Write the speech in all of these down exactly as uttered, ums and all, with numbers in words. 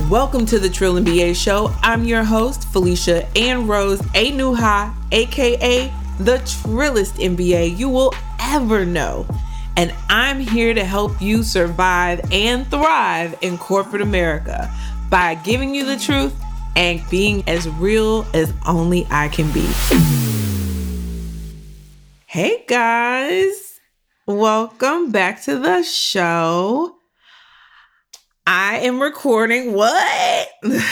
Welcome to the Trill M B A Show. I'm your host, Felicia Ann Rose Anuha, aka the Trillest M B A you will ever know. And I'm here to help you survive and thrive in corporate America by giving you the truth and being as real as only I can be. Hey guys, welcome back to the show. I am recording. What?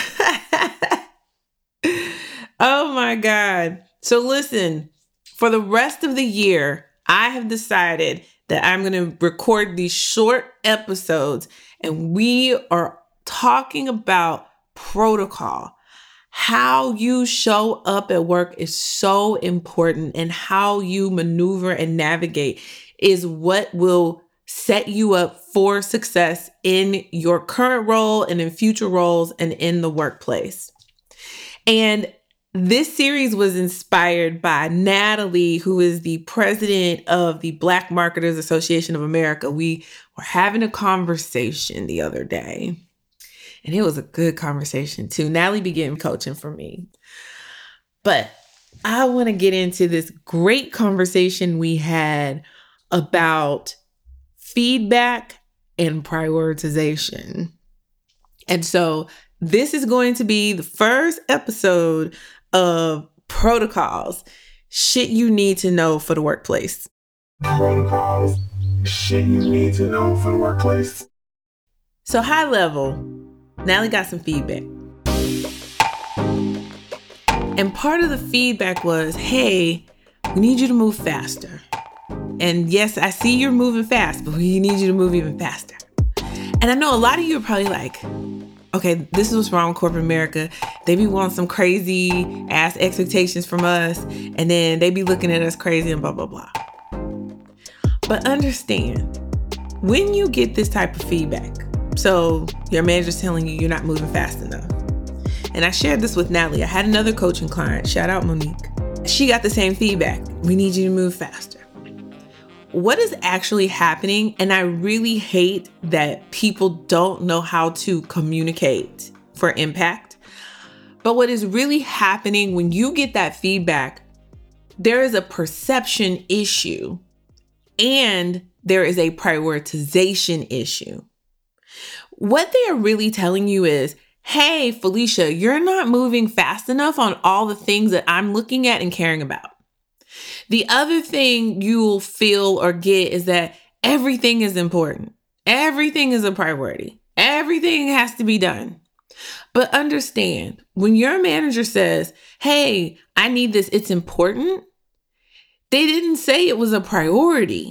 Oh my God. So listen, for the rest of the year, I have decided that I'm going to record these short episodes, and we are talking about protocol. How you show up at work is so important, and how you maneuver and navigate is what will set you up for success in your current role and in future roles and in the workplace. And this series was inspired by Natalie, who is the president of the Black Marketers Association of America. We were having a conversation the other day, and it was a good conversation too. Natalie began coaching for me. But I want to get into this great conversation we had about feedback and prioritization. And so this is going to be the first episode of Protocols, Shit You Need to Know for the Workplace. Protocols, shit you need to know for the workplace. So high level, Natalie got some feedback. And part of the feedback was, hey, we need you to move faster. And yes, I see you're moving fast, but we need you to move even faster. And I know a lot of you are probably like, okay, this is what's wrong with corporate America. They be wanting some crazy ass expectations from us, and then they be looking at us crazy and blah, blah, blah. But understand, when you get this type of feedback, so your manager's telling you you're not moving fast enough. And I shared this with Natalie. I had another coaching client, shout out Monique. She got the same feedback. We need you to move faster. What is actually happening, and I really hate that people don't know how to communicate for impact, but what is really happening when you get that feedback, there is a perception issue and there is a prioritization issue. What they are really telling you is, hey, Felicia, you're not moving fast enough on all the things that I'm looking at and caring about. The other thing you'll feel or get is that everything is important. Everything is a priority. Everything has to be done. But understand, when your manager says, hey, I need this, it's important, they didn't say it was a priority.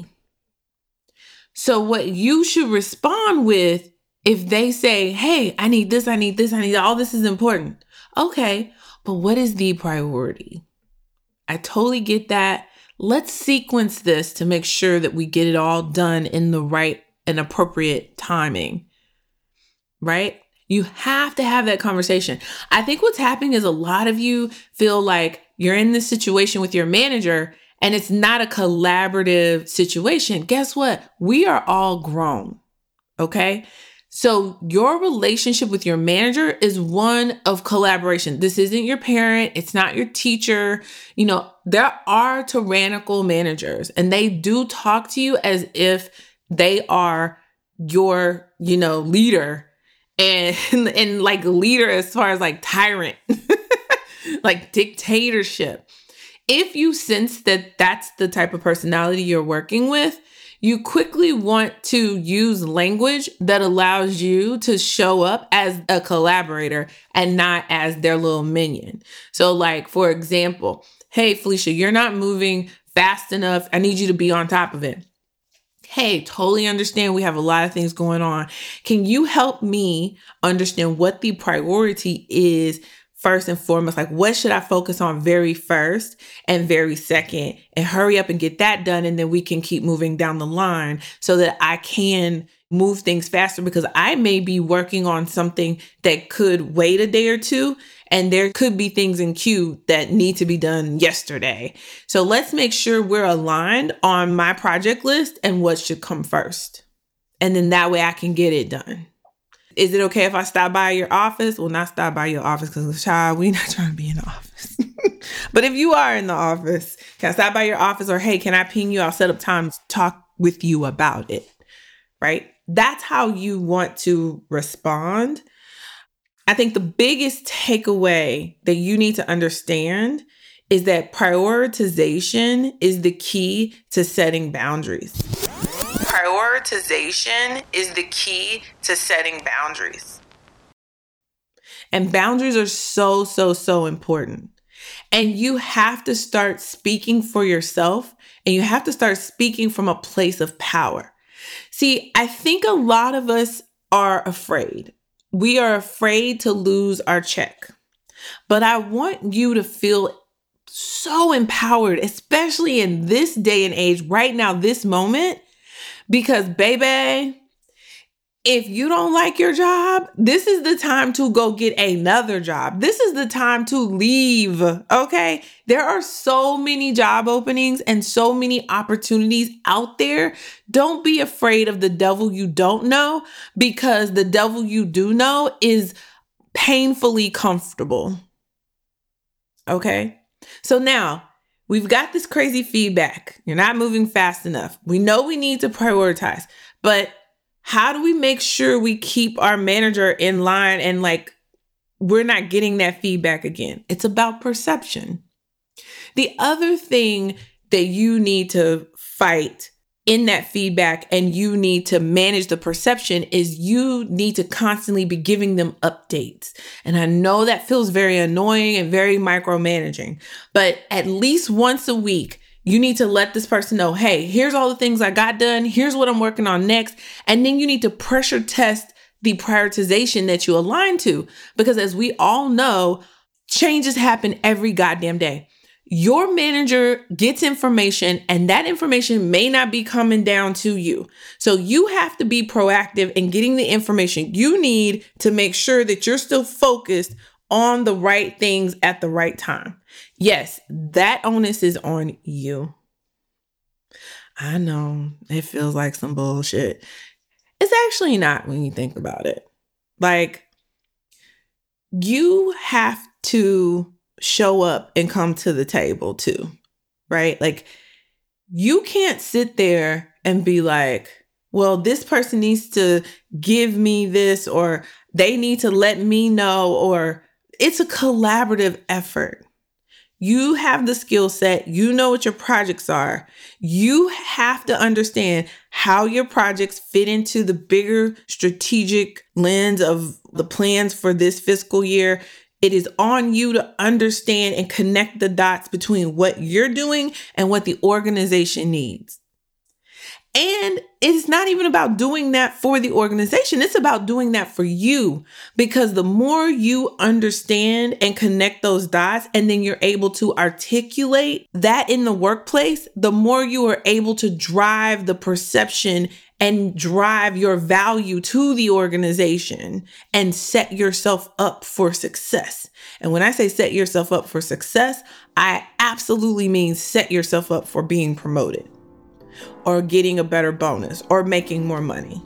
So what you should respond with, if they say, hey, I need this, I need this, I need all this is important. Okay, but what is the priority? I totally get that. Let's sequence this to make sure that we get it all done in the right and appropriate timing, right? You have to have that conversation. I think what's happening is a lot of you feel like you're in this situation with your manager and it's not a collaborative situation. Guess what? We are all grown, okay? So your relationship with your manager is one of collaboration. This isn't your parent. It's not your teacher. You know, there are tyrannical managers, and they do talk to you as if they are your, you know, leader and, and like leader as far as like tyrant, like dictatorship. If you sense that that's the type of personality you're working with, you quickly want to use language that allows you to show up as a collaborator and not as their little minion. So like, for example, hey, Felicia, you're not moving fast enough. I need you to be on top of it. Hey, totally understand. We have a lot of things going on. Can you help me understand what the priority is first and foremost? Like, what should I focus on very first and very second, and hurry up and get that done. And then we can keep moving down the line so that I can move things faster, because I may be working on something that could wait a day or two. And there could be things in queue that need to be done yesterday. So let's make sure we're aligned on my project list and what should come first. And then that way I can get it done. Is it okay if I stop by your office? Well, not stop by your office because, child, we not trying to be in the office. But if you are in the office, can I stop by your office? Or, hey, can I ping you? I'll set up time to talk with you about it, right? That's how you want to respond. I think the biggest takeaway that you need to understand is that prioritization is the key to setting boundaries. Prioritization is the key to setting boundaries. And boundaries are so, so, so important. And you have to start speaking for yourself, and you have to start speaking from a place of power. See, I think a lot of us are afraid. We are afraid to lose our check. But I want you to feel so empowered, especially in this day and age, right now, this moment, because baby, if you don't like your job, this is the time to go get another job. This is the time to leave, okay? There are so many job openings and so many opportunities out there. Don't be afraid of the devil you don't know, because the devil you do know is painfully comfortable, okay? So now we've got this crazy feedback. You're not moving fast enough. We know we need to prioritize, but how do we make sure we keep our manager in line and like we're not getting that feedback again? It's about perception. The other thing that you need to fight in that feedback and you need to manage the perception is you need to constantly be giving them updates. And I know that feels very annoying and very micromanaging, but at least once a week, you need to let this person know, hey, here's all the things I got done. Here's what I'm working on next. And then you need to pressure test the prioritization that you align to. Because as we all know, changes happen every goddamn day. Your manager gets information and that information may not be coming down to you. So you have to be proactive in getting the information you need to make sure that you're still focused on the right things at the right time. Yes, that onus is on you. I know it feels like some bullshit. It's actually not when you think about it. Like, you have to show up and come to the table too, right? Like, you can't sit there and be like, well, this person needs to give me this, or they need to let me know, or it's a collaborative effort. You have the skill set. You know what your projects are. You have to understand how your projects fit into the bigger strategic lens of the plans for this fiscal year. It is on you to understand and connect the dots between what you're doing and what the organization needs. And it's not even about doing that for the organization. It's about doing that for you, because the more you understand and connect those dots, and then you're able to articulate that in the workplace, the more you are able to drive the perception and drive your value to the organization and set yourself up for success. And when I say set yourself up for success, I absolutely mean set yourself up for being promoted, or getting a better bonus, or making more money.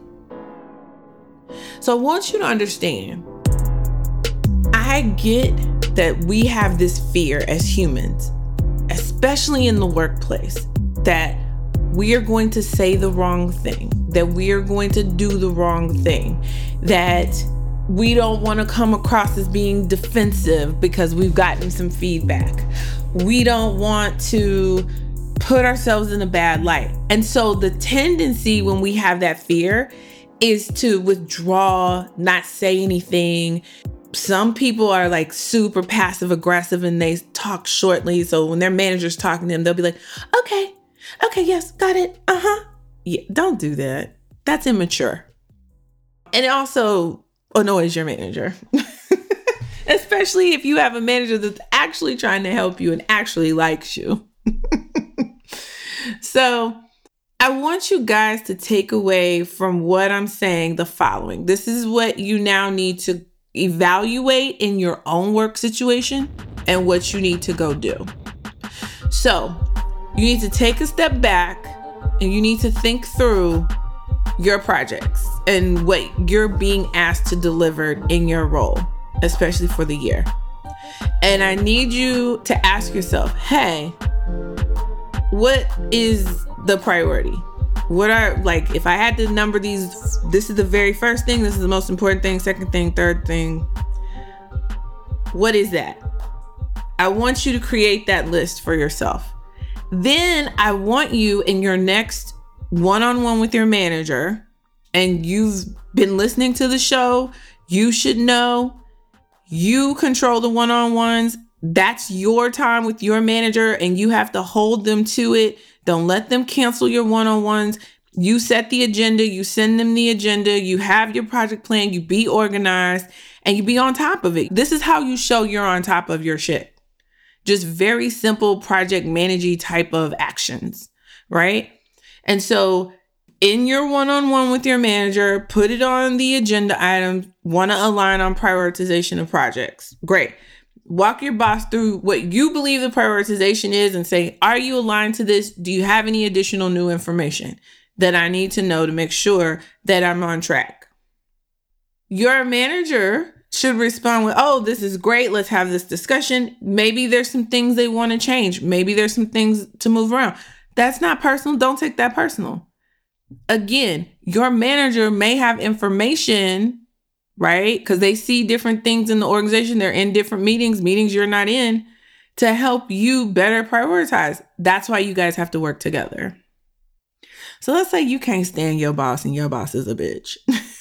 So I want you to understand, I get that we have this fear as humans, especially in the workplace, that we are going to say the wrong thing, that we are going to do the wrong thing, that we don't want to come across as being defensive because we've gotten some feedback. We don't want to put ourselves in a bad light. And so the tendency when we have that fear is to withdraw, not say anything. Some people are like super passive aggressive and they talk shortly. So when their manager's talking to them, they'll be like, okay, okay, yes, got it. Uh-huh. Yeah, don't do that. That's immature. And it also annoys your manager. Especially if you have a manager that's actually trying to help you and actually likes you. So I want you guys to take away from what I'm saying the following. This is what you now need to evaluate in your own work situation and what you need to go do. So you need to take a step back and you need to think through your projects and what you're being asked to deliver in your role, especially for the year. And I need you to ask yourself, hey, what is the priority? What are, like, if I had to number these, this is the very first thing, this is the most important thing, second thing, third thing. What is that? I want you to create that list for yourself. Then I want you in your next one-on-one with your manager, and you've been listening to the show, you should know you control the one-on-ones. That's your time with your manager, and you have to hold them to it. Don't let them cancel your one-on-ones. You set the agenda, you send them the agenda, you have your project plan, you be organized, and you be on top of it. This is how you show you're on top of your shit. Just very simple project managing type of actions, right? And so in your one-on-one with your manager, put it on the agenda item, want to align on prioritization of projects. Great. Walk your boss through what you believe the prioritization is and say, are you aligned to this? Do you have any additional new information that I need to know to make sure that I'm on track? Your manager should respond with, oh, this is great. Let's have this discussion. Maybe there's some things they want to change. Maybe there's some things to move around. That's not personal. Don't take that personal. Again, your manager may have information, right? Because they see different things in the organization. They're in different meetings, meetings you're not in, to help you better prioritize. That's why you guys have to work together. So let's say you can't stand your boss and your boss is a bitch.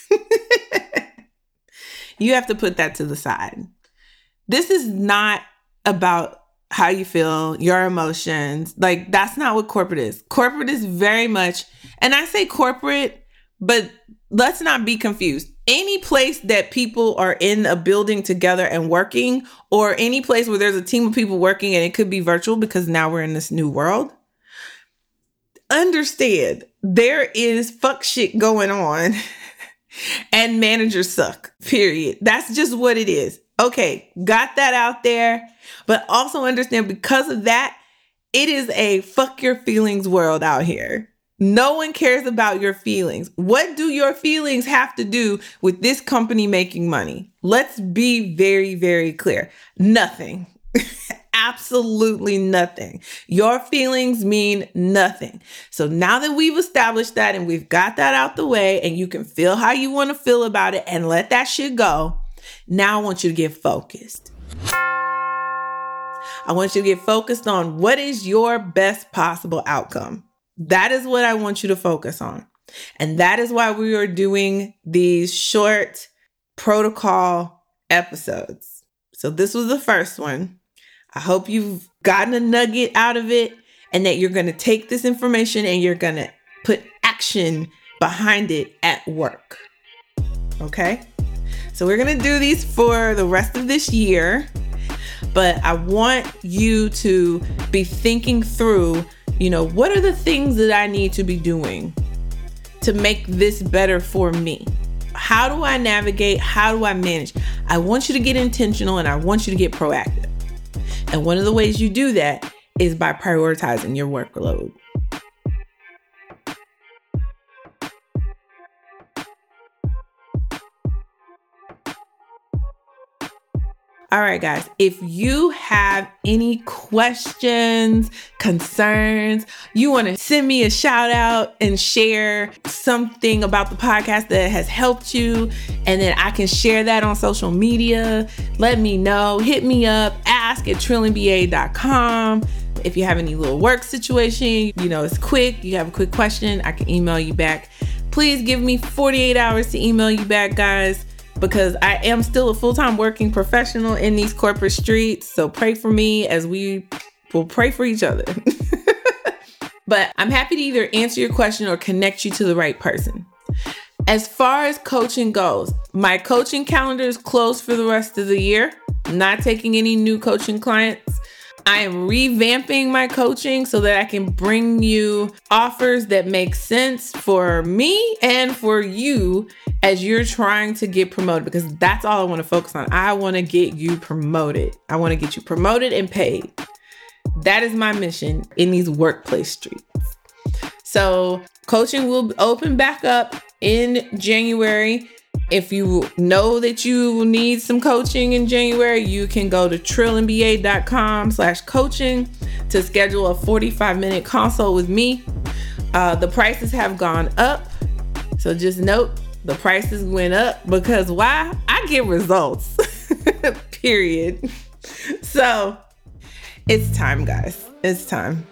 You have to put that to the side. This is not about how you feel, your emotions. Like, that's not what corporate is. Corporate is very much, and I say corporate, but let's not be confused. Any place that people are in a building together and working, or any place where there's a team of people working, and it could be virtual because now we're in this new world. Understand, there is fuck shit going on and managers suck, period. That's just what it is. Okay, got that out there. But also understand, because of that, it is a fuck your feelings world out here. No one cares about your feelings. What do your feelings have to do with this company making money? Let's be very, very clear. Nothing. Absolutely nothing. Your feelings mean nothing. So now that we've established that and we've got that out the way, and you can feel how you want to feel about it and let that shit go, now I want you to get focused. I want you to get focused on what is your best possible outcome. That is what I want you to focus on. And that is why we are doing these short protocol episodes. So this was the first one. I hope you've gotten a nugget out of it, and that you're going to take this information and you're going to put action behind it at work. Okay? So we're going to do these for the rest of this year, but I want you to be thinking through, you know, what are the things that I need to be doing to make this better for me? How do I navigate? How do I manage? I want you to get intentional, and I want you to get proactive. And one of the ways you do that is by prioritizing your workload. All right, guys, if you have any questions, concerns, you want to send me a shout out and share something about the podcast that has helped you, and then I can share that on social media, let me know. Hit me up, ask at trillion b a dot com. If you have any little work situation, you know, it's quick, you have a quick question, I can email you back. Please give me forty-eight hours to email you back, guys, because I am still a full-time working professional in these corporate streets. So pray for me as we will pray for each other. But I'm happy to either answer your question or connect you to the right person. As far as coaching goes, my coaching calendar is closed for the rest of the year. I'm not taking any new coaching clients. I am revamping my coaching so that I can bring you offers that make sense for me and for you as you're trying to get promoted, because that's all I want to focus on. I want to get you promoted. I want to get you promoted and paid. That is my mission in these workplace streets. So Coaching will open back up in January. If you know that you need some coaching in January, you can go to trillinba.com slash coaching to schedule a forty-five minute consult with me. Uh, the prices have gone up. So just note the prices went up because why? I get results, period. So it's time, guys. It's time.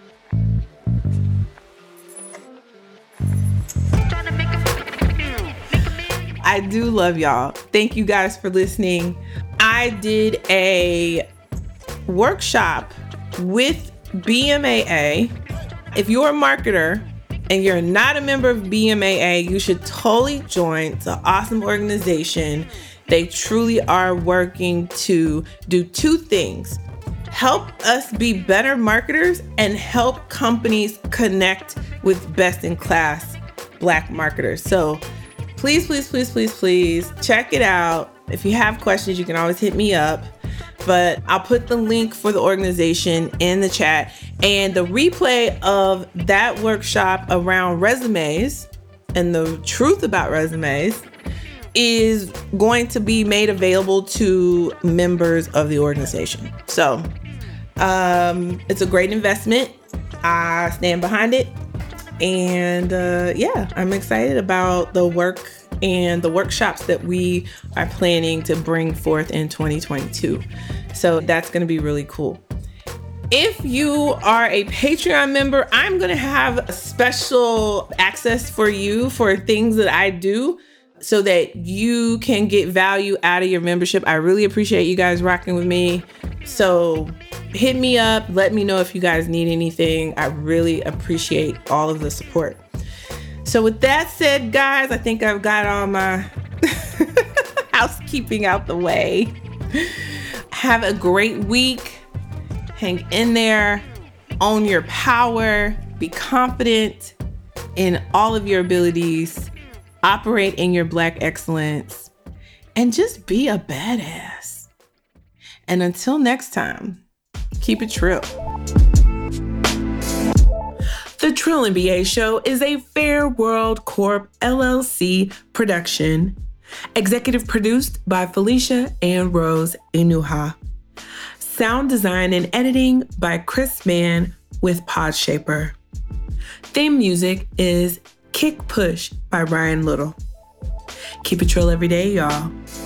I do love y'all. Thank you guys for listening. I did a workshop with B M A A. If you're a marketer and you're not a member of B M A A, you should totally join. It's an awesome organization. They truly are working to do two things: help us be better marketers and help companies connect with best-in-class Black marketers. So please, please, please, please, please check it out. If you have questions, you can always hit me up. But I'll put the link for the organization in the chat. And the replay of that workshop around resumes and the truth about resumes is going to be made available to members of the organization. So um, it's a great investment. I stand behind it. And uh, yeah, I'm excited about the work and the workshops that we are planning to bring forth in twenty twenty-two. So that's going to be really cool. If you are a Patreon member, I'm going to have special access for you for things that I do so that you can get value out of your membership. I really appreciate you guys rocking with me. So hit me up. Let me know if you guys need anything. I really appreciate all of the support. So with that said, guys, I think I've got all my housekeeping out the way. Have a great week. Hang in there. Own your power. Be confident in all of your abilities. Operate in your Black excellence. And just be a badass. And until next time, keep it trill. The Trill N B A Show is a Fair World Corp L L C production. Executive produced by Felicia and Rose Inuha. Sound design and editing by Chris Mann with Podshaper. Theme music is Kick Push by Ryan Little. Keep it trill every day, y'all.